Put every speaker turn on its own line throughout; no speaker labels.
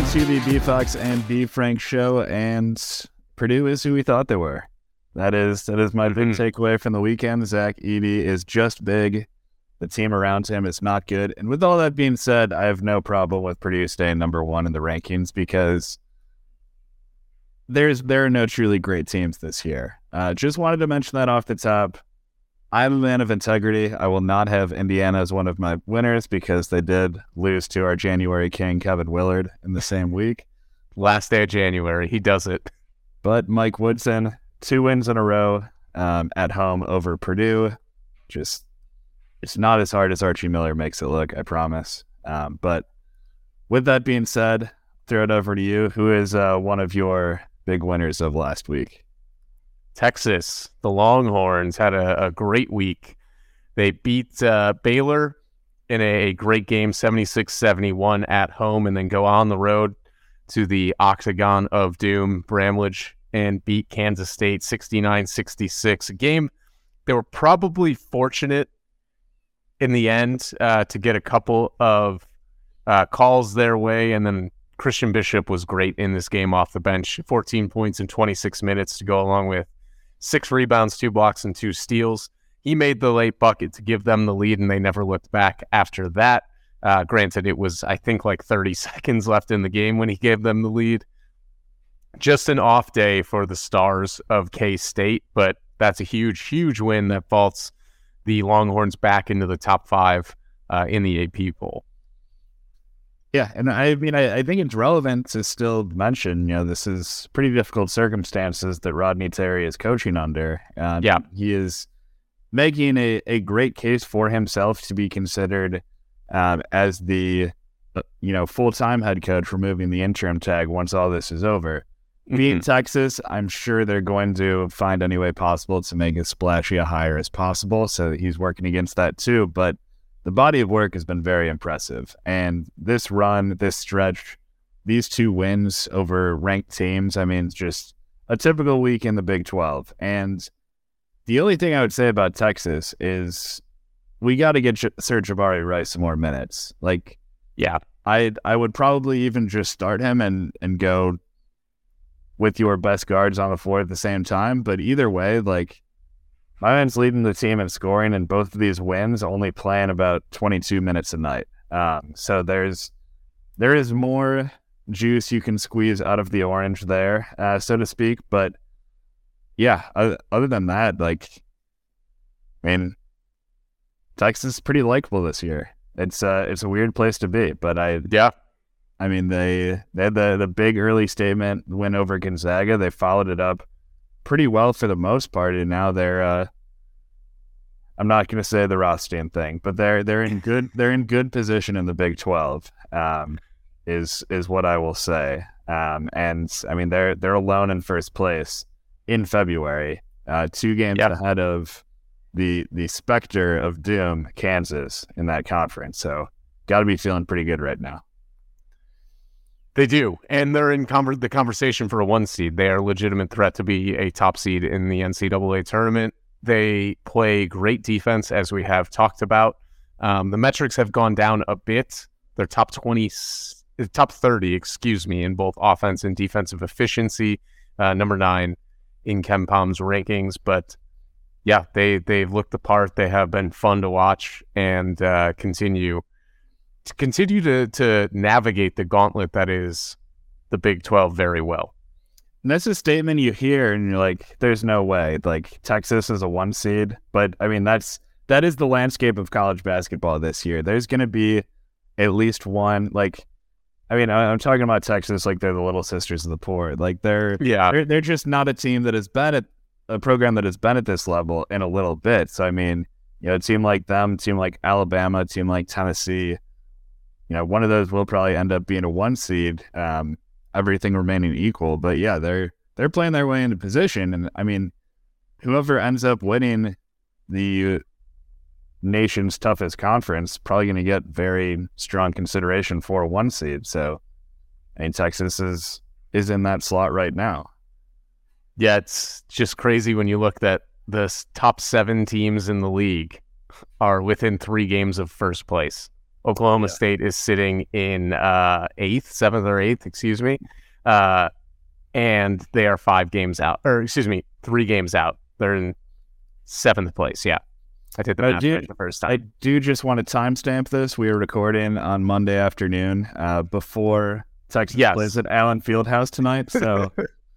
to the B Fox and B Frank show, and Purdue is who we thought they were. That is my big takeaway from the weekend. Zach Edey is just big. The team around him is not good. And with all that being said, I have no problem with Purdue staying number one in the rankings because there are no truly great teams this year. Just wanted to mention that off the top. I'm a man of integrity. I will not have Indiana as one of my winners because they did lose to our January king, Kevin Willard, in the same week.
Last day of January, he does it.
But Mike Woodson, 2 wins in a row at home over Purdue. Just, it's not as hard as Archie Miller makes it look, I promise. But with that being said, throw it over to you. Who is one of your big winners of last week?
Texas, the Longhorns, had a great week. They beat Baylor in a great game, 76-71 at home, and then go on the road to the Octagon of Doom, Bramlage, and beat Kansas State 69-66. A game they were probably fortunate in the end to get a couple of calls their way, and then Christian Bishop was great in this game off the bench, 14 points in 26 minutes to go along with 6 rebounds, 2 blocks, and 2 steals. He made the late bucket to give them the lead, and they never looked back after that. Granted, it was, I think, like 30 seconds left in the game when he gave them the lead. Just an off day for the Stars of K-State, but that's a huge, huge win that vaults the Longhorns back into the top 5 in the AP poll.
Yeah, and I mean, I think it's relevant to still mention, this is pretty difficult circumstances that Rodney Terry is coaching under.
Yeah.
He is making a great case for himself to be considered as the, full-time head coach, removing the interim tag once all this is over. Being Texas, I'm sure they're going to find any way possible to make as splashy a hire as possible, so he's working against that too, but the body of work has been very impressive. And this run, this stretch, these 2 wins over ranked teams, I mean, it's just a typical week in the Big 12. And the only thing I would say about Texas is we got to get Serge Jabari Rice some more minutes. Like,
yeah,
I would probably even just start him and go with your best guards on the floor at the same time. But either way, like, my man's leading the team in scoring, and both of these wins only playing about 22 minutes a night. So there is more juice you can squeeze out of the orange there, so to speak. But yeah, other than that, like, I mean, Texas is pretty likable this year. It's a weird place to be, but I mean, they had the big early statement win over Gonzaga. They followed it up pretty well for the most part, and now they're I'm not going to say the Rothstein thing, but they're in good position in the Big 12 is what I will say. And I mean, they're alone in first place in February, 2 games ahead of the specter of doom, Kansas, in that conference. So got to be feeling pretty good right now.
They do, and they're in the conversation for a 1 seed. They are a legitimate threat to be a top seed in the NCAA tournament. They play great defense, as we have talked about. The metrics have gone down a bit. They're top 30, in both offense and defensive efficiency, number 9 in KenPom's rankings. But yeah, they've looked the part. They have been fun to watch and continue to navigate the gauntlet that is the Big 12 very well.
And that's a statement you hear and you're like, there's no way. Like, Texas is a 1 seed. But I mean, that is the landscape of college basketball this year. There's going to be at least one, like, I mean, I'm talking about Texas like they're the little sisters of the poor. Like, they're just not a team that has been at a program that has been at this level in a little bit. So I mean, a team like them, a team like Alabama, a team like Tennessee, one of those will probably end up being a 1 seed, everything remaining equal. But yeah, they're playing their way into position. And I mean, whoever ends up winning the nation's toughest conference probably going to get very strong consideration for a 1 seed. So I mean, Texas is in that slot right now.
Yeah, it's just crazy when you look that the top 7 teams in the league are within 3 games of first place. Oklahoma State is sitting in seventh or eighth, excuse me. And they are 3 games out. They're in 7th place. Yeah. I did the math right the first time.
I do just want to timestamp this. We are recording on Monday afternoon before Texas plays at Allen Fieldhouse tonight. So,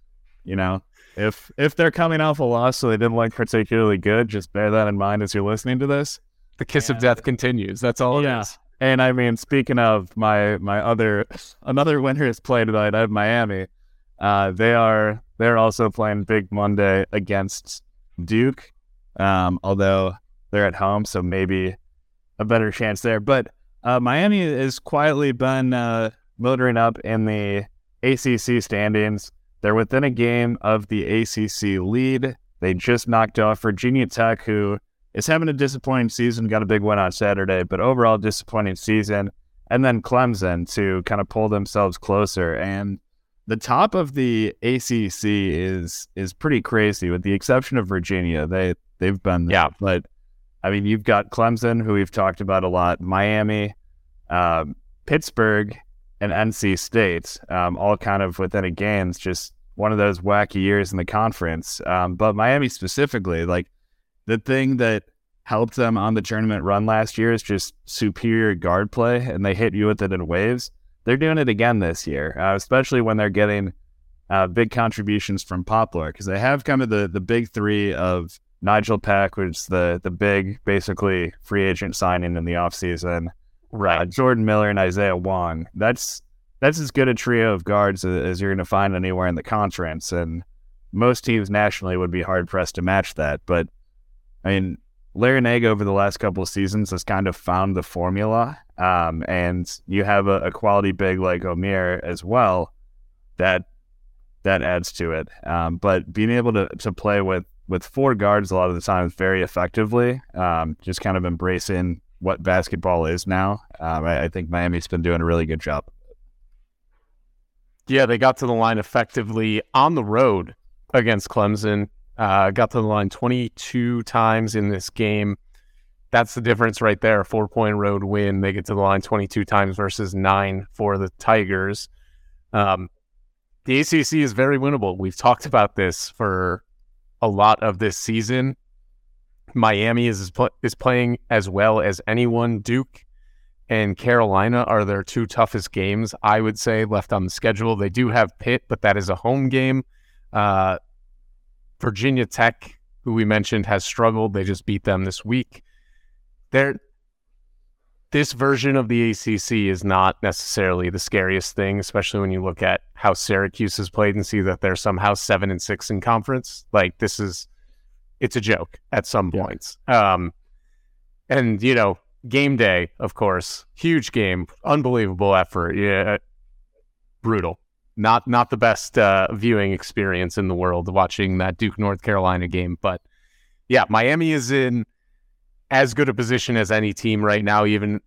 if they're coming off a loss so they didn't look particularly good, just bear that in mind as you're listening to this.
The kiss of death continues. That's all it is.
And I mean, speaking of another winner is playing tonight. I have Miami. They're also playing Big Monday against Duke, although they're at home, so maybe a better chance there. But Miami has quietly been motoring up in the ACC standings. They're within a game of the ACC lead. They just knocked off Virginia Tech, who is having a disappointing season, got a big win on Saturday, but overall disappointing season. And then Clemson to kind of pull themselves closer. And the top of the ACC is pretty crazy, with the exception of Virginia. They've been there. But I mean, you've got Clemson, who we've talked about a lot, Miami, Pittsburgh, and NC State, all kind of within a game. It's just one of those wacky years in the conference. But Miami specifically, like, the thing that helped them on the tournament run last year is just superior guard play, and they hit you with it in waves. They're doing it again this year, especially when they're getting big contributions from Poplar, because they have kind of the big 3 of Nigel Pack, which is the big, basically, free agent signing in the offseason.
Right.
Jordan Miller and Isaiah Wong. That's as good a trio of guards as you're going to find anywhere in the conference, and most teams nationally would be hard-pressed to match that. But, I mean, Larinaga over the last couple of seasons has kind of found the formula, and you have a quality big like Omier as well that adds to it. But being able to play with 4 guards a lot of the times very effectively, just kind of embracing what basketball is now. I think Miami's been doing a really good job.
Yeah, they got to the line effectively on the road against Clemson. Got to the line 22 times in this game. That's the difference right there. A 4-point road win. They get to the line 22 times versus 9 for the Tigers. The ACC is very winnable. We've talked about this for a lot of this season. Miami is playing as well as anyone. Duke and Carolina are their 2 toughest games, I would say, left on the schedule. They do have Pitt, but that is a home game. Virginia Tech, who we mentioned, has struggled. They just beat them this week. This version of the ACC is not necessarily the scariest thing, especially when you look at how Syracuse has played and see that they're somehow 7-6 in conference. Like, it's a joke at some points. And, game day, of course, huge game, unbelievable effort. Yeah, brutal. Not the best viewing experience in the world watching that Duke North Carolina game, but yeah, Miami is in as good a position as any team right now, even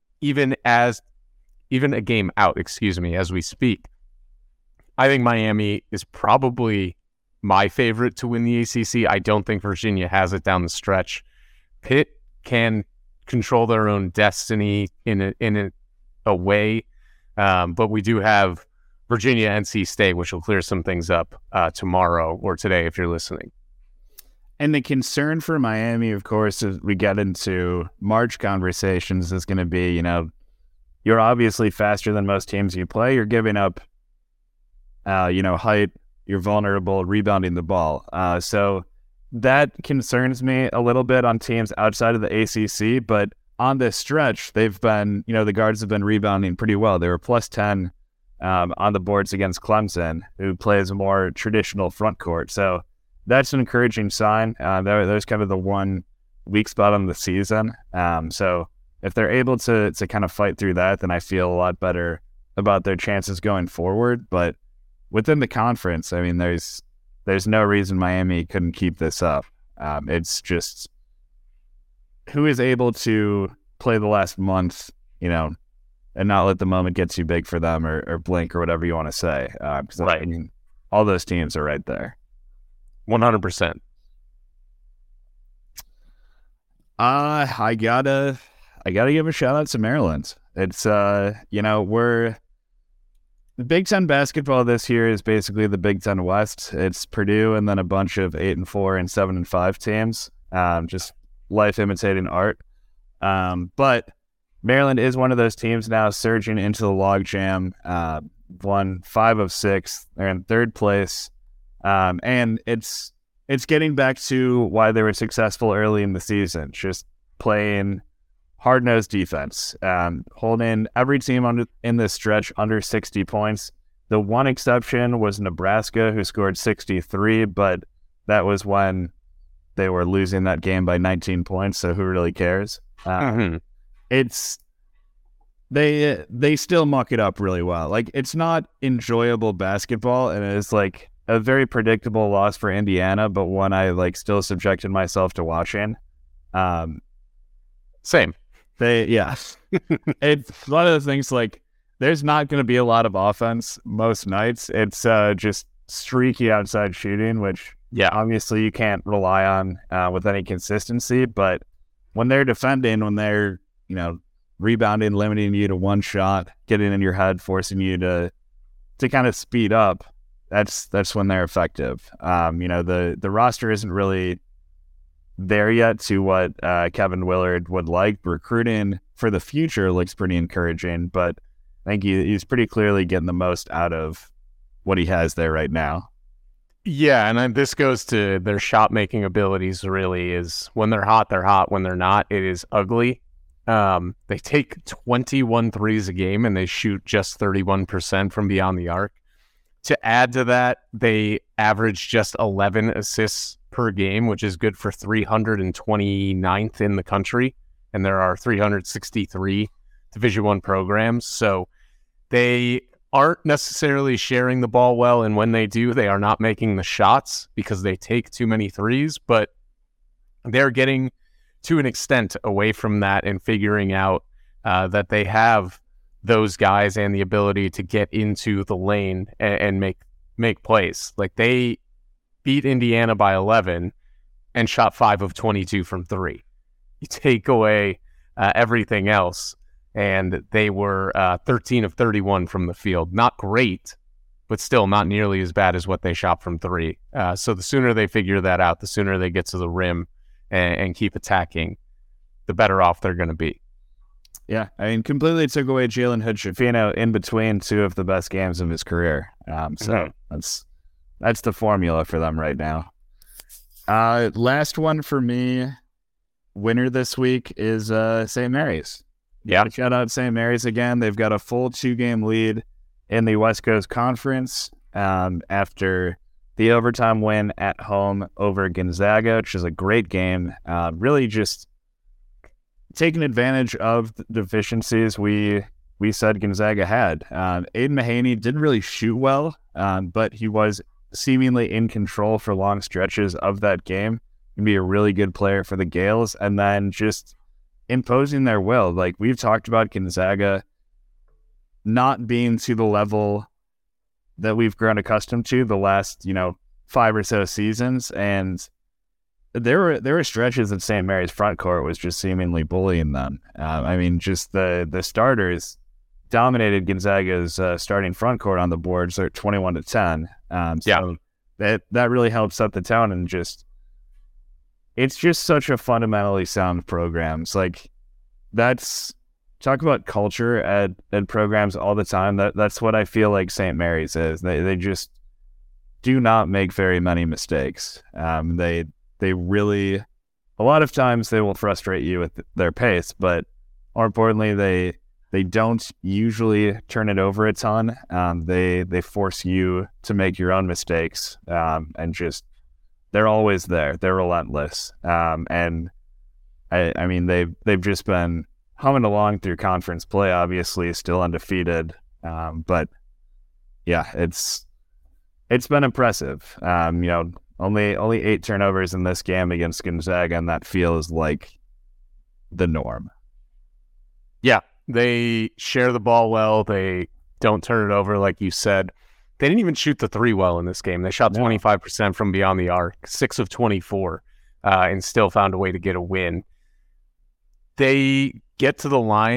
a game out, as we speak. I think Miami is probably my favorite to win the ACC. I don't think Virginia has it down the stretch. Pitt can control their own destiny in a way, but we do have Virginia, NC State, which will clear some things up tomorrow or today if you're listening.
And the concern for Miami, of course, as we get into March conversations, is going to be, you're obviously faster than most teams you play. You're giving up, height. You're vulnerable, rebounding the ball. So that concerns me a little bit on teams outside of the ACC. But on this stretch, they've been, the guards have been rebounding pretty well. They were plus 10 on the boards against Clemson, who plays a more traditional front court. So that's an encouraging sign. That was kind of the one weak spot on the season. So if they're able to kind of fight through that, then I feel a lot better about their chances going forward. But within the conference, I mean, there's no reason Miami couldn't keep this up. It's just who is able to play the last month, and not let the moment get too big for them or blink or whatever you want to say. Right. I mean, all those teams are right there.
100%.
I gotta give a shout out to Maryland. It's we're the Big Ten basketball this year is basically the Big Ten West. It's Purdue and then a bunch of 8-4 and 7-5 teams. Just life imitating art. But Maryland is one of those teams now surging into the logjam. Won 5 of 6. They're in third place. And it's getting back to why they were successful early in the season, just playing hard-nosed defense, holding every team in this stretch under 60 points. The one exception was Nebraska, who scored 63, but that was when they were losing that game by 19 points, so who really cares? It's they still muck it up really well. Like, it's not enjoyable basketball, and it's like a very predictable loss for Indiana, but one I like still subjected myself to watching.
Same.
It's one of the things, like, there's not going to be a lot of offense most nights. It's just streaky outside shooting, which obviously you can't rely on with any consistency. But when they're defending, when they're, rebounding, limiting you to one shot, getting in your head, forcing you to kind of speed up, that's when they're effective. The roster isn't really there yet to what Kevin Willard would like. Recruiting for the future looks pretty encouraging, but I think he's pretty clearly getting the most out of what he has there right now.
Yeah, and this goes to their shot-making abilities, really, is when they're hot, they're hot. When they're not, it is ugly. They take 21 threes a game, and they shoot just 31% from beyond the arc. To add to that, they average just 11 assists per game, which is good for 329th in the country, and there are 363 Division I programs, so they aren't necessarily sharing the ball well, and when they do, they are not making the shots because they take too many threes, but they're getting to an extent away from that and figuring out that they have those guys and the ability to get into the lane and make plays. Like, they beat Indiana by 11 and shot 5 of 22 from 3. You take away everything else, and they were 13 of 31 from the field. Not great, but still not nearly as bad as what they shot from 3. So the sooner they figure that out, the sooner they get to the rim and keep attacking, the better off they're going to be.
Yeah, I mean, completely took away Jalen Hood-Schifino in between 2 of the best games of his career. That's the formula for them right now. Last one for me, winner this week is St. Mary's.
Yeah.
Shout out St. Mary's again. They've got a full 2-game lead in the West Coast Conference after the overtime win at home over Gonzaga, which is a great game. Really just taking advantage of the deficiencies we said Gonzaga had. Aiden Mahaney didn't really shoot well, but he was seemingly in control for long stretches of that game. Can be a really good player for the Gales, and then just imposing their will. Like, we've talked about Gonzaga not being to the level that we've grown accustomed to the last 5 or so seasons, and there were stretches that St. Mary's front court was just seemingly bullying them. I mean, just the starters dominated Gonzaga's starting front court on the boards. They're 21-10. So that really helps set the tone, and just it's just such a fundamentally sound programs. Like, talk about culture at programs all the time. That's what I feel like St. Mary's is. They just do not make very many mistakes. They really, a lot of times they will frustrate you with their pace, but more importantly, they don't usually turn it over a ton. They force you to make your own mistakes, and just they're always there. They're relentless, and I mean they've just been humming along through conference play. Obviously, still undefeated, but yeah, it's been impressive. Only 8 turnovers in this game against Gonzaga, and that feels like the norm.
Yeah, they share the ball well. They don't turn it over, like you said. They didn't even shoot the 3 well in this game. They shot 25% from beyond the arc, 6 of 24, and still found a way to get a win. They get to the line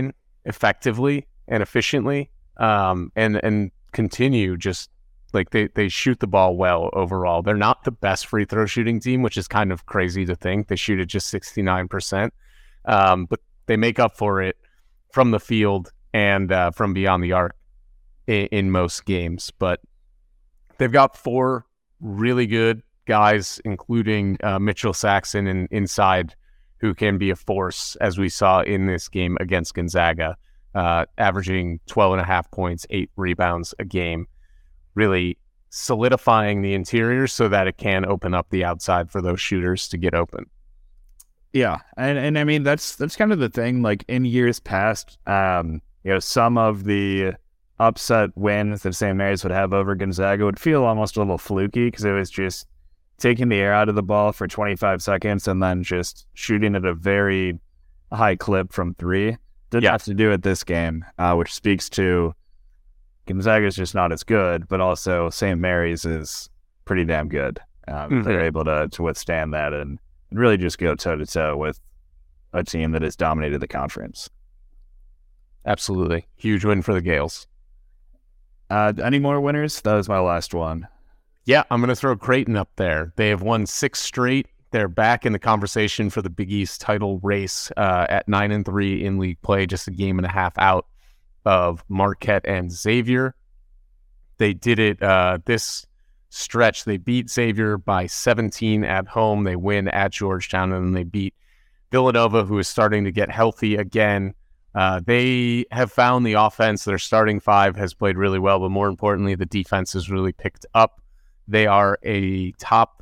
effectively and efficiently, and continue just like they shoot the ball well overall. They're not the best free throw shooting team, which is kind of crazy to think. They shoot at just 69%, but they make up for it from the field and from beyond the arc in most games. But they've got 4 really good guys, including Mitchell Saxon and inside, who can be a force, as we saw in this game against Gonzaga, averaging 12.5 points, 8 rebounds a game, really solidifying the interior so that it can open up the outside for those shooters to get open.
Yeah, and I mean that's kind of the thing. Like in years past, some of the upset wins that St. Mary's would have over Gonzaga would feel almost a little fluky because it was just taking the air out of the ball for 25 seconds and then just shooting at a very high clip from 3. Didn't have to do it this game, which speaks to Gonzaga is just not as good, but also St. Mary's is pretty damn good. They're able to withstand that and really just go toe-to-toe with a team that has dominated the conference.
Absolutely. Huge win for the Gales.
Any more winners? That was my last one.
Yeah, I'm going to throw Creighton up there. They have won 6 straight. They're back in the conversation for the Big East title race at 9-3 in league play, just a game and a half out of Marquette and Xavier. They did it this stretch. They beat Xavier by 17 at home. They win at Georgetown, and then they beat Villanova, who is starting to get healthy again. They have found the offense. Their starting 5 has played really well, but more importantly, the defense has really picked up. They are a top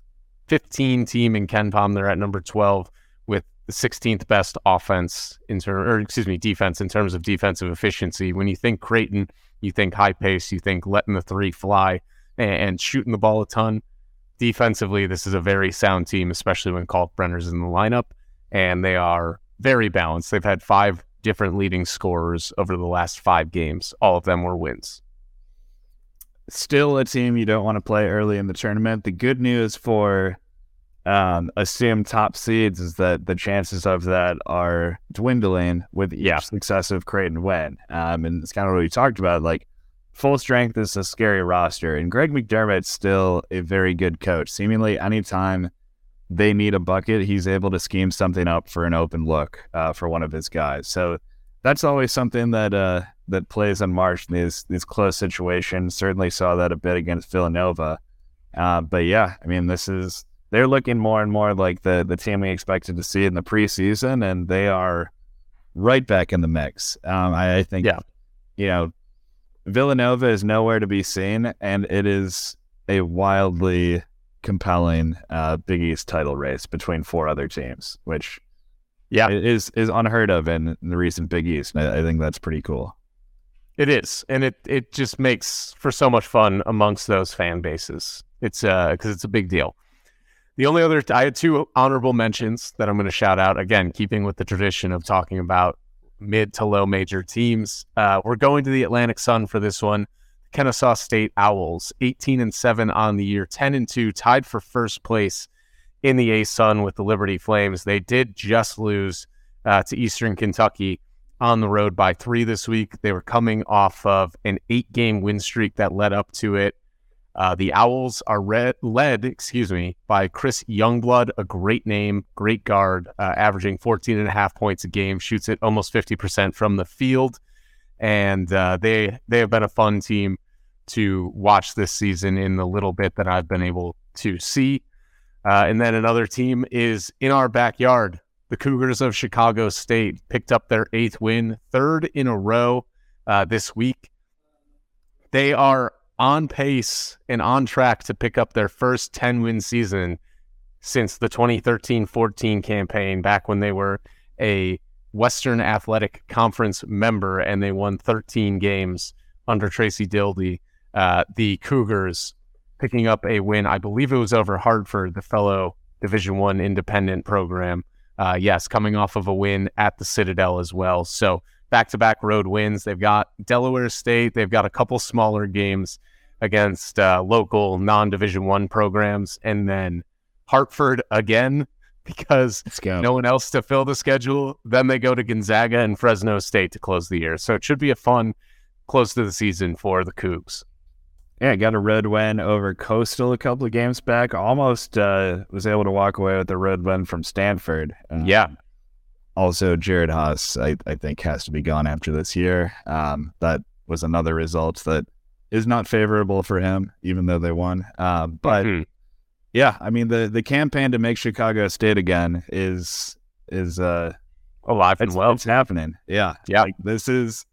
15 team in KenPom. They're at number 12 with the 16th best defense in terms of defensive efficiency. When you think Creighton, you think high pace, you think letting the 3 fly and shooting the ball a ton. Defensively, this is a very sound team, especially when Kalkbrenner's in the lineup, and they are very balanced. They've had 5 different leading scorers over the last 5 games. All of them were wins.
Still a team you don't want to play early in the tournament. The good news for assumed top seeds is that the chances of that are dwindling with each successive Creighton win. And it's kind of what we talked about. Like, full strength is a scary roster, and Greg McDermott's still a very good coach. Seemingly anytime they need a bucket, he's able to scheme something up for an open look for one of his guys. So that's always something that that plays on March in these close situations. Certainly saw that a bit against Villanova. But yeah, I mean, they're looking more and more like the team we expected to see in the preseason, and they are right back in the mix. I think, Villanova is nowhere to be seen, and it is a wildly compelling Big East title race between 4 other teams, which is unheard of in the recent Big East. And I think that's pretty cool.
It is, and it just makes for so much fun amongst those fan bases. It's because it's a big deal. The only other I had 2 honorable mentions that I'm going to shout out, again, keeping with the tradition of talking about mid to low major teams. We're going to the Atlantic Sun for this one. Kennesaw State Owls, 18-7 on the year, 10-2, tied for first place in the A-Sun with the Liberty Flames. They did just lose to Eastern Kentucky on the road by 3 this week. They were coming off of an 8-game win streak that led up to it. The Owls are led by Chris Youngblood, a great name, great guard, averaging 14.5 points a game, shoots it almost 50% from the field. And they have been a fun team to watch this season in the little bit that I've been able to see. And then another team is in our backyard. The Cougars of Chicago State picked up their 8th win, 3rd in a row this week. They are on pace and on track to pick up their first 10-win season since the 2013-14 campaign, back when they were a Western Athletic Conference member and they won 13 games under Tracy Dildy. The Cougars picking up a win, I believe it was over Hartford, the fellow Division I independent program. Coming off of a win at the Citadel as well. So back-to-back road wins. They've got Delaware State. They've got a couple smaller games against local non-Division I programs. And then Hartford again. because
Let's go.
no one else to fill the schedule. Then they go to Gonzaga and Fresno State to close the year. So it should be a fun close to the season for the Cougs.
Yeah, got a road win over Coastal a couple of games back. Almost was able to walk away with a road win from Stanford.
Yeah.
Also, Jared Haas, I think, has to be gone after this year. That was another result that is not favorable for him, even though they won. But yeah, I mean, the campaign to make Chicago State again is
alive and well.
It's happening. Yeah.
Yeah.
Like, this is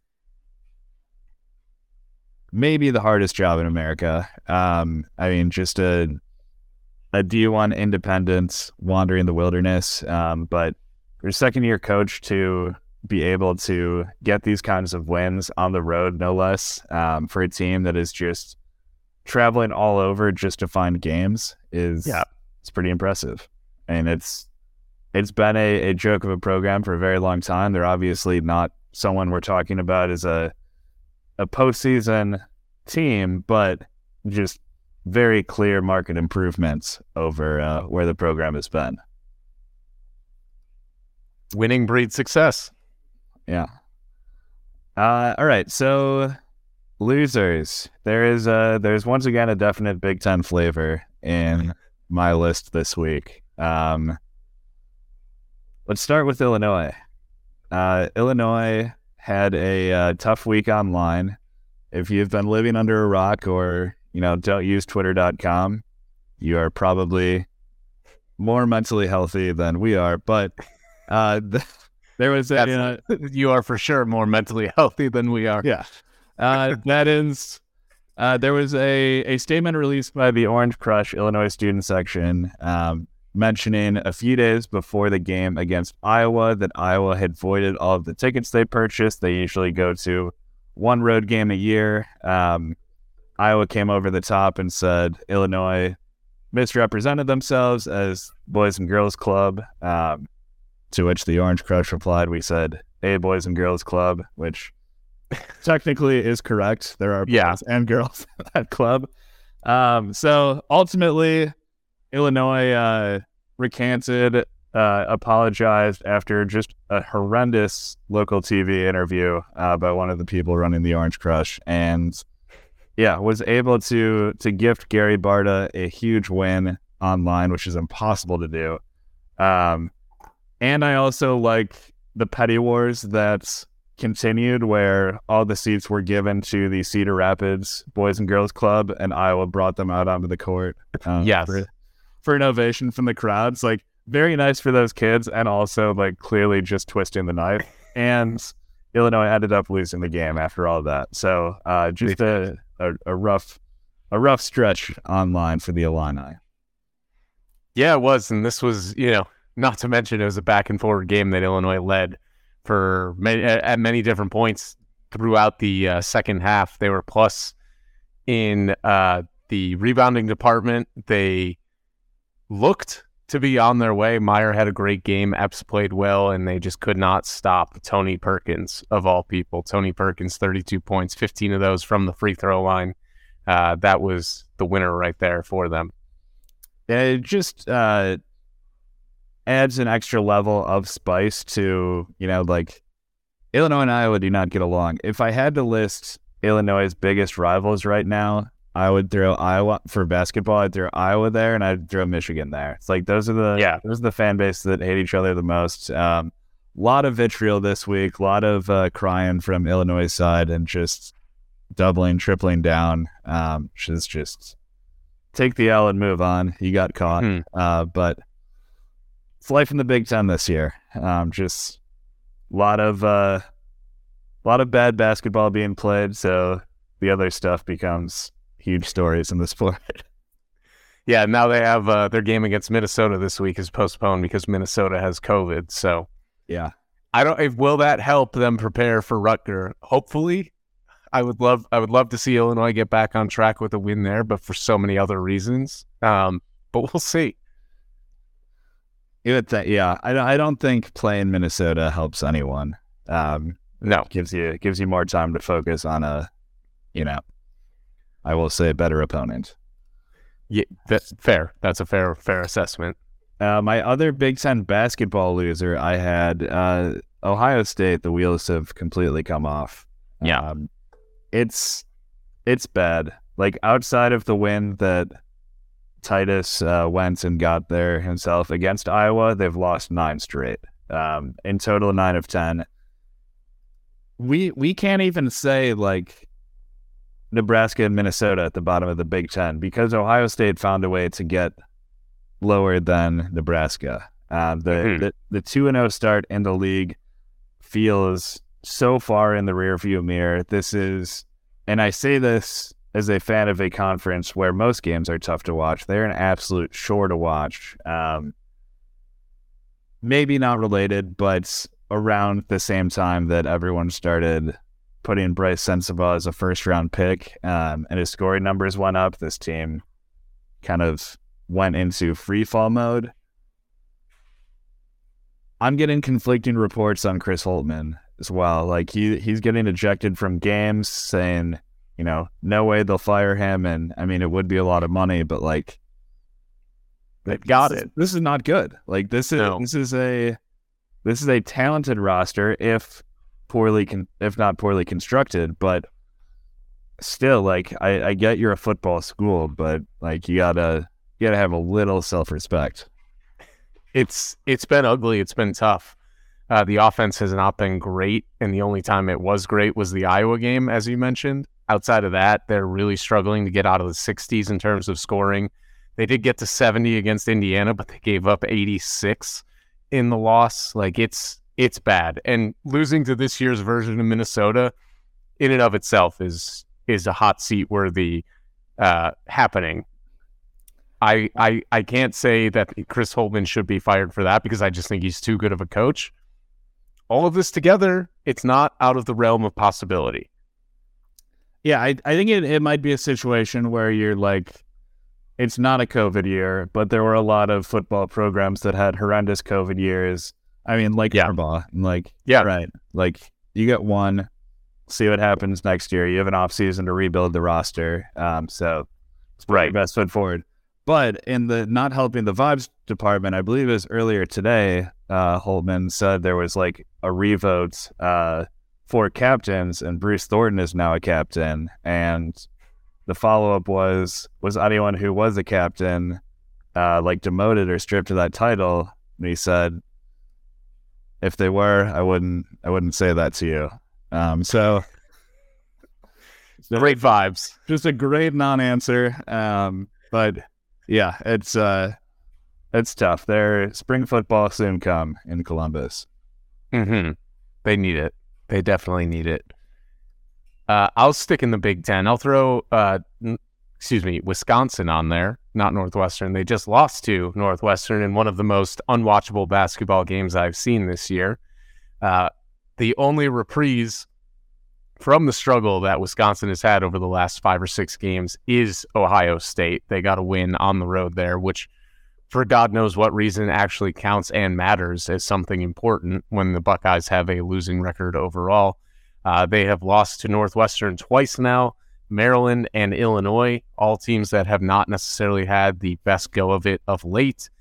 maybe the hardest job in America. I mean, just a D1 independent wandering the wilderness. But your second-year coach to be able to get these kinds of wins on the road, no less, for a team that is just traveling all over just to find games it's pretty impressive. And it's been a joke of a program for a very long time. They're obviously not someone we're talking about as a postseason team, but just very clear market improvements over where the program has been.
Winning breeds success.
Yeah. All right. So losers. There's once again a definite Big Ten flavor in my list this week. Let's start with Illinois. Illinois had a tough week online. If you've been living under a rock or, don't use twitter.com, you are probably more mentally healthy than we are. But there was
you are for sure more mentally healthy than we are.
Yeah. There was a statement released by the Orange Crush Illinois student section mentioning a few days before the game against Iowa that Iowa had voided all of the tickets they purchased. They usually go to one road game a year. Iowa came over the top and said Illinois misrepresented themselves as Boys and Girls Club, to which the Orange Crush replied, we said a Boys and Girls Club, which technically is correct. There are boys and girls in that club. So ultimately, Illinois recanted, apologized after just a horrendous local TV interview by one of the people running the Orange Crush, and was able to gift Gary Barta a huge win online, which is impossible to do. And I also like the petty wars that continued, where all the seats were given to the Cedar Rapids Boys and Girls Club, and Iowa brought them out onto the court. For an ovation from the crowds. Like, very nice for those kids, and also like clearly just twisting the knife. And Illinois ended up losing the game after all of that. So just a rough stretch online for the Illini.
Yeah, it was, and this was, not to mention it was a back and forward game that Illinois led for at many different points throughout the second half. They were plus in the rebounding department. They looked to be on their way. Meyer had a great game. Epps played well, and they just could not stop Tony Perkins, of all people. Tony Perkins, 32 points, 15 of those from the free throw line. That was the winner right there for them.
It just adds an extra level of spice to, like, Illinois and Iowa do not get along. If I had to list Illinois' biggest rivals right now, I would throw Iowa for basketball. I'd throw Iowa there, and I'd throw Michigan there. It's like those are the fan base that hate each other the most. A lot of vitriol this week, a lot of crying from Illinois' side, and just doubling, tripling down. Which is just take the L and move on. You got caught, but it's life in the Big Ten this year. Just a lot of bad basketball being played, so the other stuff becomes huge stories in the sport.
Yeah, now they have their game against Minnesota this week is postponed because Minnesota has COVID. So
yeah,
will that help them prepare for Rutgers? Hopefully. I would love to see Illinois get back on track with a win there, but for so many other reasons. But we'll see.
I don't think playing Minnesota helps anyone.
No,
gives you more time to focus on I will say, a better opponent.
Yeah, that's fair. That's a fair assessment.
My other Big Ten basketball loser, I had Ohio State. The wheels have completely come off.
Yeah.
It's bad. Like, outside of the win that Titus went and got there himself against Iowa, they've lost 9 straight. In total, 9 of 10. We can't even say, like, Nebraska and Minnesota at the bottom of the Big Ten because Ohio State found a way to get lower than Nebraska. The 2-0 start in the league feels so far in the rearview mirror. This is, and I say this as a fan of a conference where most games are tough to watch. They're an absolute chore to watch. Maybe not related, but around the same time that everyone started putting Bryce Sensabaugh as a first-round pick, and his scoring numbers went up, this team kind of went into free-fall mode. I'm getting conflicting reports on Chris Holtmann as well. Like, he's getting ejected from games, saying, no way they'll fire him. And I mean, it would be a lot of money, but like,
they've got it.
This is not good. Like, this is a talented roster, if not poorly constructed, but still, like, I get you're a football school, but like, you gotta have a little self-respect.
It's been ugly. It's been tough. The offense has not been great, and the only time it was great was the Iowa game, as you mentioned. Outside of that, they're really struggling to get out of the 60s in terms of scoring. They did get to 70 against Indiana, but they gave up 86 in the loss. Like, it's bad. And losing to this year's version of Minnesota in and of itself is a hot seat worthy happening. I can't say that Chris Holtmann should be fired for that because I just think he's too good of a coach. All of this together, it's not out of the realm of possibility.
Yeah, I think it might be a situation where you're like, it's not a COVID year, but there were a lot of football programs that had horrendous COVID years. I mean, like Harbaugh. Like,
yeah,
right. Like, you get one, see what happens next year. You have an offseason to rebuild the roster. So it's your best foot forward. But in the not helping the vibes department, I believe it was earlier today, Holtmann said there was like a revote for captains, and Bruce Thornton is now a captain. And the follow-up was anyone who was a captain like demoted or stripped of that title? And he said, if they were, I wouldn't say that to you. So
great vibes.
Just a great non-answer. But yeah, it's tough. Their spring football soon come in Columbus.
Mm-hmm. They need it. They definitely need it. I'll stick in the Big Ten. I'll throw, Wisconsin on there, not Northwestern. They just lost to Northwestern in one of the most unwatchable basketball games I've seen this year. The only reprise from the struggle that Wisconsin has had over the last 5 or 6 games is Ohio State. They got a win on the road there, which for God knows what reason actually counts and matters as something important when the Buckeyes have a losing record overall. They have lost to Northwestern twice now, Maryland and Illinois, all teams that have not necessarily had the best go of it of late.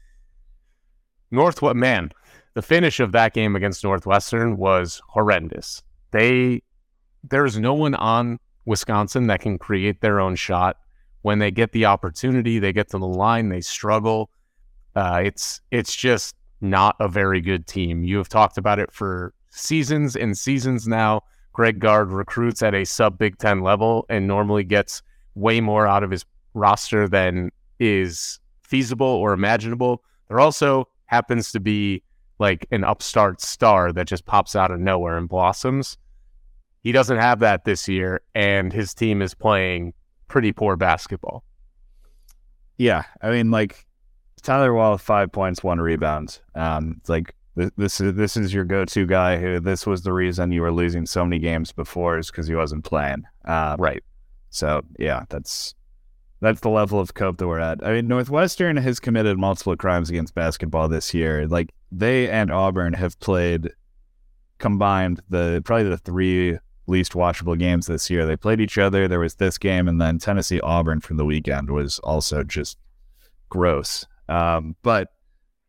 The finish of that game against Northwestern was horrendous. There's no one on Wisconsin that can create their own shot. When they get the opportunity, they get to the line, they struggle. It's just not a very good team. You have talked about it for seasons and seasons now. Greg Gard recruits at a sub-Big Ten level and normally gets way more out of his roster than is feasible or imaginable. There also happens to be like an upstart star that just pops out of nowhere and blossoms. He doesn't have that this year, and his team is playing pretty poor basketball.
Yeah, I mean, like, Tyler Wall, 5 points, 1 rebound. It's like, this is your go-to guy who this was the reason you were losing so many games before, is because he wasn't playing.
Right.
So, yeah, that's the level of cope that we're at. I mean, Northwestern has committed multiple crimes against basketball this year. Like, they and Auburn have played combined probably the 3 least watchable games this year. They played each other. There was this game, and then Tennessee-Auburn from the weekend was also just gross. But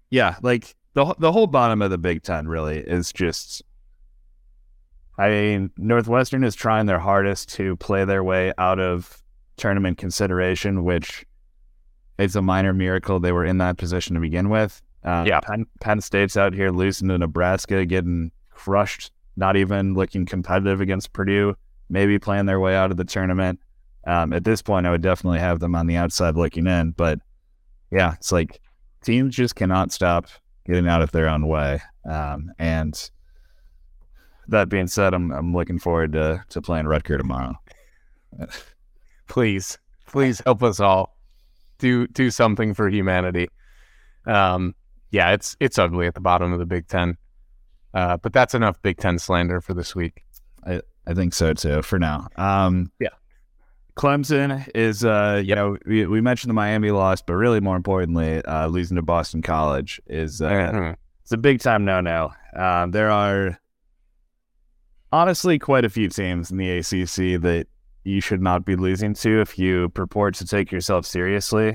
yeah, like the whole bottom of the Big Ten really is just. I mean, Northwestern is trying their hardest to play their way out of tournament consideration, which is a minor miracle they were in that position to begin with. Penn State's out here losing to Nebraska, getting crushed, not even looking competitive against Purdue, maybe playing their way out of the tournament. At this point, I would definitely have them on the outside looking in. But yeah, it's like teams just cannot stop getting out of their own way. And that being said, I'm looking forward to playing Rutgers tomorrow.
Please help us all. Do something for humanity. Yeah, it's ugly at the bottom of the Big Ten. But that's enough Big Ten slander for this week.
I think so too for now.
Yeah.
Clemson is, we mentioned the Miami loss, but really more importantly, losing to Boston College is it's a big time no-no. There are honestly quite a few teams in the ACC that you should not be losing to if you purport to take yourself seriously.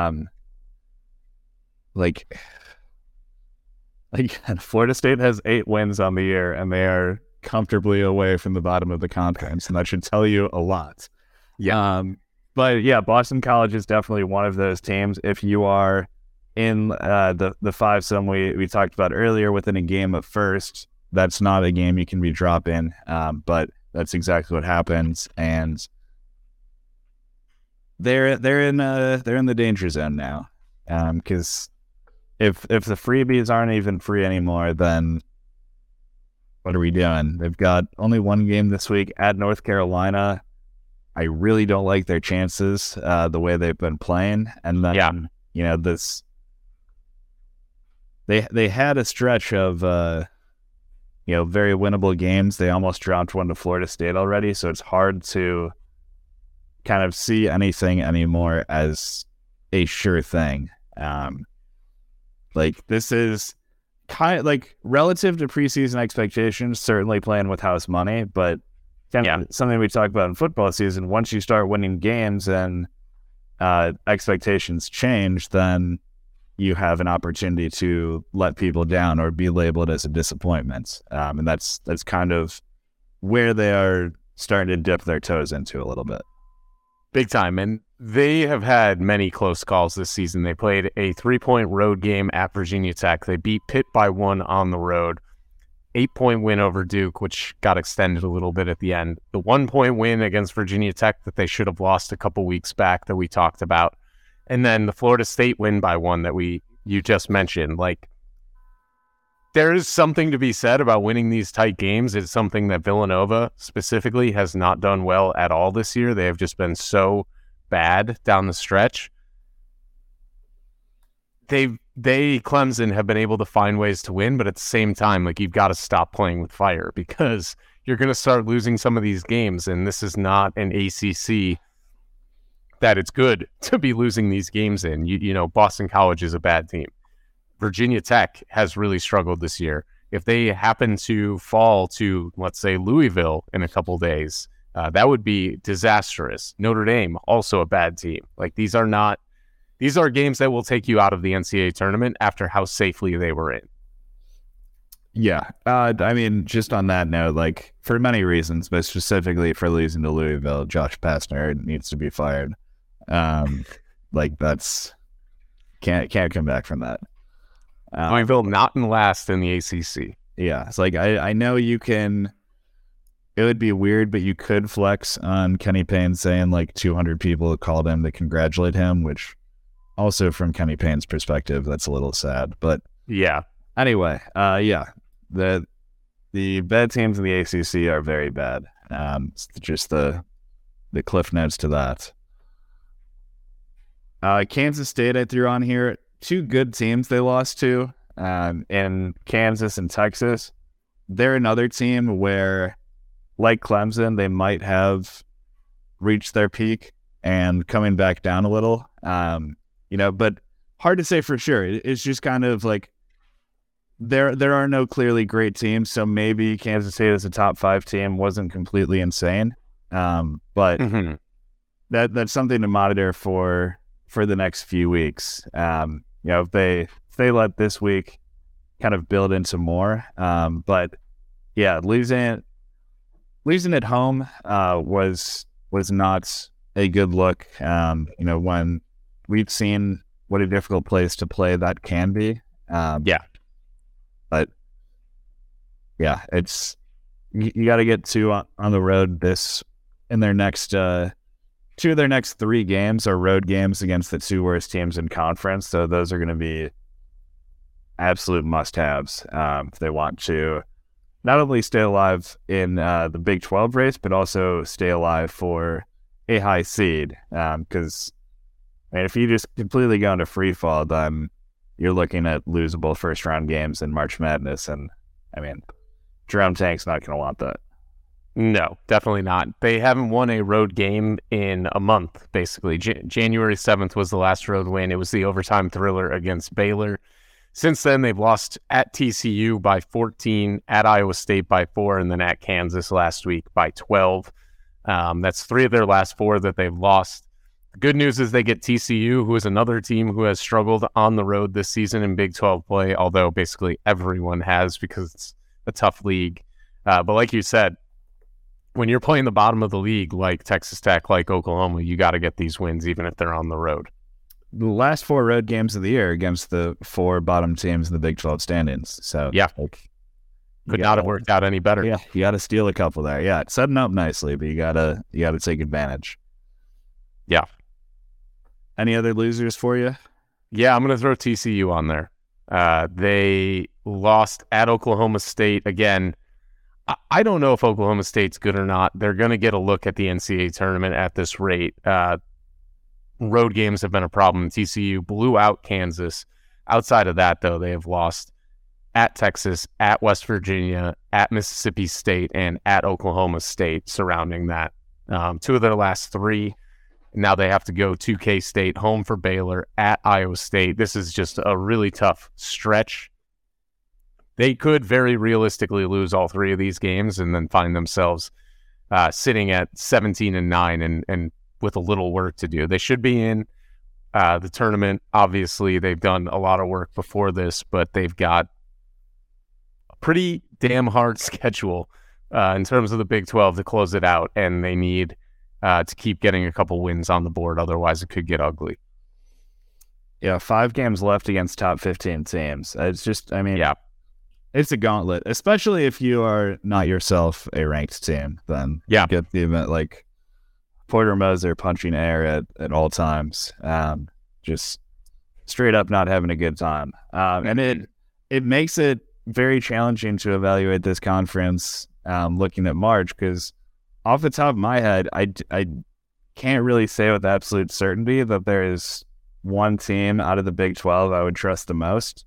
Florida State has 8 wins on the year, and they are comfortably away from the bottom of the conference, and that should tell you a lot.
Yeah.
But yeah, Boston College is definitely one of those teams. If you are in the 5-some we talked about earlier within a game of first, that's not a game you can be dropping. But that's exactly what happens, and they're in the danger zone now. Because if the freebies aren't even free anymore, then what are we doing? They've got only one game this week at North Carolina. I really don't like their chances the way they've been playing, and then this they had a stretch of very winnable games. They almost dropped one to Florida State already, so it's hard to kind of see anything anymore as a sure thing. This is kind of like relative to preseason expectations, certainly playing with house money, but something we talk about in football season. Once you start winning games and expectations change, then you have an opportunity to let people down or be labeled as a disappointment. And that's kind of where they are starting to dip their toes into a little bit.
Big time. And they have had many close calls this season. They played a 3-point road game at Virginia Tech. They beat Pitt by 1 on the road. 8-point win over Duke, which got extended a little bit at the end. The 1-point win against Virginia Tech that they should have lost a couple weeks back that we talked about. And then the Florida State win by 1 that you just mentioned. Like, there is something to be said about winning these tight games. It's something that Villanova specifically has not done well at all this year. They have just been so bad down the stretch. Clemson have been able to find ways to win, but at the same time, like, you've got to stop playing with fire because you're going to start losing some of these games, and this is not an ACC that it's good to be losing these games in. Boston College is a bad team. Virginia Tech has really struggled this year. If they happen to fall to, let's say, Louisville in a couple days, that would be disastrous. Notre Dame, also a bad team. Like, these are games that will take you out of the NCAA tournament after how safely they were in.
Yeah. I mean, just on that note, like, for many reasons, but specifically for losing to Louisville, Josh Pastner needs to be fired. That's can't come back from that.
Louisville not in last in the ACC.
Yeah. It's like, I know you can, it would be weird, but you could flex on Kenny Payne saying like 200 people called him to congratulate him, which also from Kenny Payne's perspective, that's a little sad. But
yeah.
Anyway, the bad teams in the ACC are very bad. It's just the cliff notes to that. Kansas State I threw on here. 2 good teams they lost to in Kansas and Texas. They're another team where, like Clemson, they might have reached their peak and coming back down a little. But hard to say for sure. It's just kind of like there are no clearly great teams, so maybe Kansas State as a top 5 team wasn't completely insane. But that's something to monitor for the next few weeks. If they let this week kind of build into more. But yeah, losing at home was not a good look. When we've seen what a difficult place to play that can be. But yeah, it's you got to get two on the road in their next two of their next 3 games are road games against the 2 worst teams in conference. So those are going to be absolute must-haves if they want to not only stay alive in the Big 12 race, but also stay alive for a high seed. Because if you just completely go into free fall, then you're looking at losable first-round games in March Madness. And, Jerome Tang's not going to want that.
No, definitely not. They haven't won a road game in a month, basically. January 7th was the last road win. It was the overtime thriller against Baylor. Since then, they've lost at TCU by 14, at Iowa State by 4, and then at Kansas last week by 12. That's 3 of their last 4 that they've lost. The good news is they get TCU, who is another team who has struggled on the road this season in Big 12 play, although basically everyone has because it's a tough league. But like you said, when you're playing the bottom of the league, like Texas Tech, like Oklahoma, you got to get these wins, even if they're on the road.
The last 4 road games of the year against the 4 bottom teams in the Big 12 standings. So
yeah, could not have worked out any better.
Yeah, you got to steal a couple there. Yeah, it's setting up nicely, but you gotta take advantage.
Yeah.
Any other losers for you?
Yeah, I'm gonna throw TCU on there. They lost at Oklahoma State again. I don't know if Oklahoma State's good or not. They're going to get a look at the NCAA tournament at this rate. Road games have been a problem. TCU blew out Kansas. Outside of that, though, they have lost at Texas, at West Virginia, at Mississippi State, and at Oklahoma State surrounding that. 2 of their last 3. Now they have to go to K-State, home for Baylor, at Iowa State. This is just a really tough stretch. They could very realistically lose all 3 of these games and then find themselves sitting at 17-9 and with a little work to do. They should be in the tournament. Obviously, they've done a lot of work before this, but they've got a pretty damn hard schedule in terms of the Big 12 to close it out, and they need to keep getting a couple wins on the board. Otherwise, it could get ugly.
Yeah, 5 games left against top 15 teams. It's just,
yeah.
It's a gauntlet, especially if you are not yourself a ranked team. Then get the event like Porter Moser punching air at all times, just straight up not having a good time, and it makes it very challenging to evaluate this conference looking at March, because off the top of my head, I can't really say with absolute certainty that there is one team out of the Big 12 I would trust the most.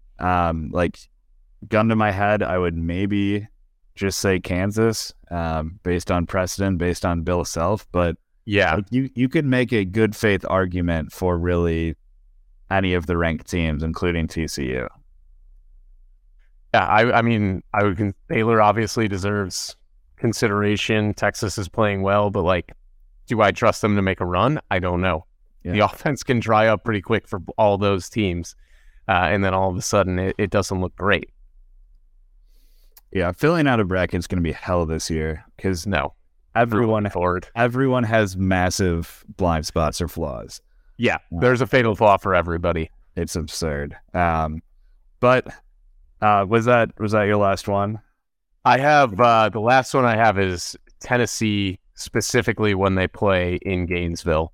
Gun to my head, I would maybe just say Kansas, based on precedent, based on Bill Self. But
yeah,
you could make a good faith argument for really any of the ranked teams, including TCU.
Yeah, I would. Baylor obviously deserves consideration. Texas is playing well, but do I trust them to make a run? I don't know. Yeah. The offense can dry up pretty quick for all those teams, and then all of a sudden it doesn't look great.
Yeah, filling out a bracket is going to be hell this year because everyone has massive blind spots or flaws.
Yeah, there's a fatal flaw for everybody.
It's absurd. But was that your last one?
I have the last one I have is Tennessee, specifically when they play in Gainesville.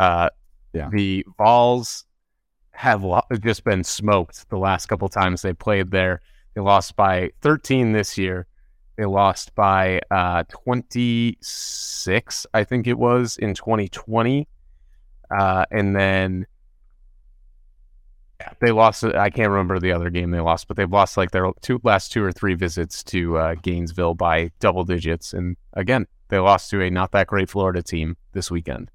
The Vols have just been smoked the last couple times they played there. They lost by 13 this year. They lost by 26, I think it was, in 2020. And then they lost. I can't remember the other game they lost, but they've lost their last 2 or 3 visits to Gainesville by double digits. And again, they lost to a not that great Florida team this weekend.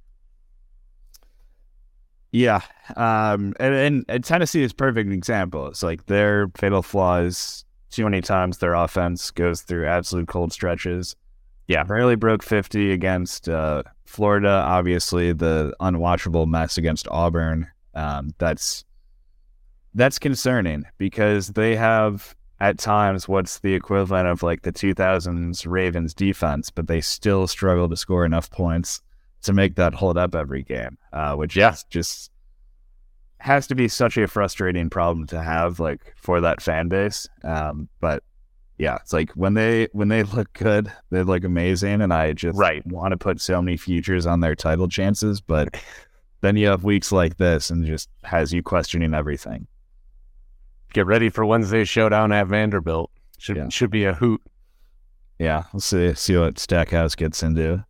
Yeah, and Tennessee is a perfect example. It's their fatal flaw is too many times their offense goes through absolute cold stretches. Yeah, barely broke 50 against Florida. Obviously, the unwatchable mess against Auburn. That's that's concerning because they have at times what's the equivalent of like the 2000s Ravens defense, but they still struggle to score enough points to make that hold up every game, which just has to be such a frustrating problem to have, like, for that fan base. But yeah, it's like when they look good, they look amazing, and I just want to put so many futures on their title chances. But then you have weeks like this, and just has you questioning everything.
Get ready for Wednesday's showdown at Vanderbilt. Should be a hoot.
Yeah, we'll see what Stackhouse gets into.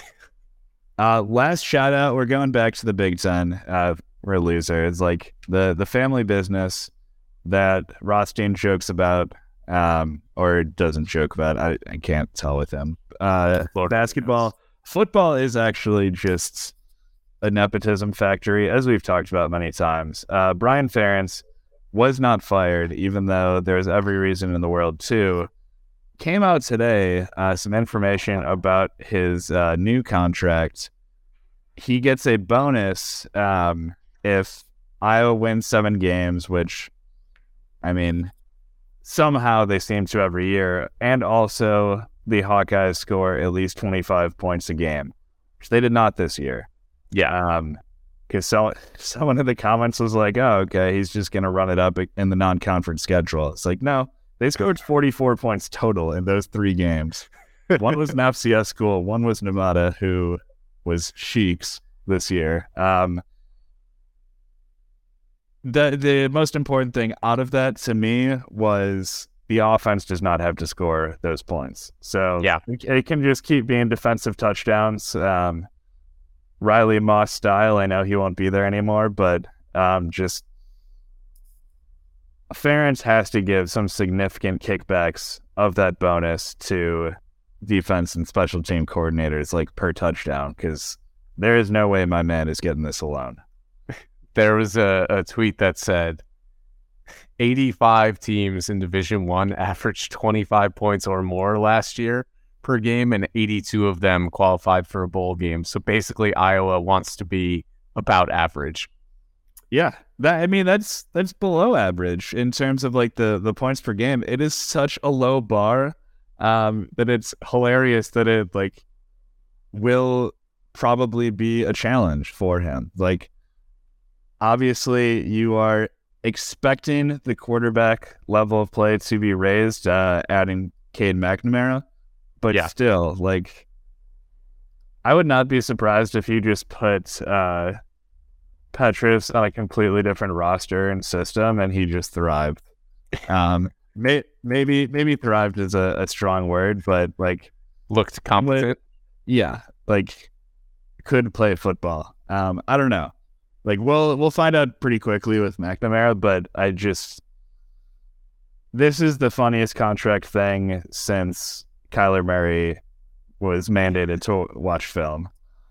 Last shout out, we're going back to the Big Ten. We're a loser. It's like the family business that Rothstein jokes about, or doesn't joke about. I can't tell with him. Basketball. Football is actually just a nepotism factory, as we've talked about many times. Brian Ferentz was not fired, even though there's every reason in the world to. Came out today, some information about his new contract. He gets a bonus if Iowa wins 7 games, which, I mean, somehow they seem to every year, and also the Hawkeyes score at least 25 points a game, which they did not this year.
Yeah.
Because someone in the comments was like, oh, okay, he's just going to run it up in the non-conference schedule. It's like, no, they scored 44 points total in those 3 games. One was an FCS school, one was Nevada, who was Sheiks this year. The most important thing out of that to me was the offense does not have to score those points. So it can just keep being defensive touchdowns. Riley Moss style. I know he won't be there anymore, but just Ferentz has to give some significant kickbacks of that bonus to defense and special team coordinators, like per touchdown, because there is no way my man is getting this alone.
There was a tweet that said 85 teams in Division I averaged 25 points or more last year per game, and 82 of them qualified for a bowl game. So basically, Iowa wants to be about average.
Yeah, that's below average in terms of like the points per game. It is such a low bar that it's hilarious that it like will probably be a challenge for him. Like, obviously, you are expecting the quarterback level of play to be raised, adding Cade McNamara. But still, like, I would not be surprised if you just put Petras on a completely different roster and system, and he just thrived. Maybe thrived is a strong word, but like
looked competent.
Like could play football. I don't know. Like we'll find out pretty quickly with McNamara, but this is the funniest contract thing since Kyler Murray was mandated to watch film.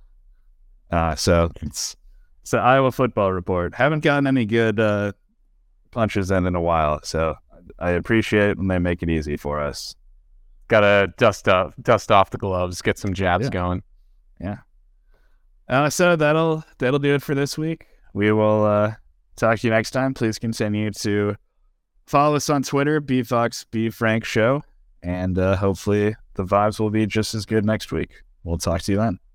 So it's the Iowa football report. Haven't gotten any good punches in a while, so I appreciate when they make it easy for us.
Gotta dust off the gloves, get some jabs going.
Yeah. So that'll do it for this week. We will talk to you next time. Please continue to follow us on Twitter, BFox, BFrank Show. And hopefully the vibes will be just as good next week. We'll talk to you then.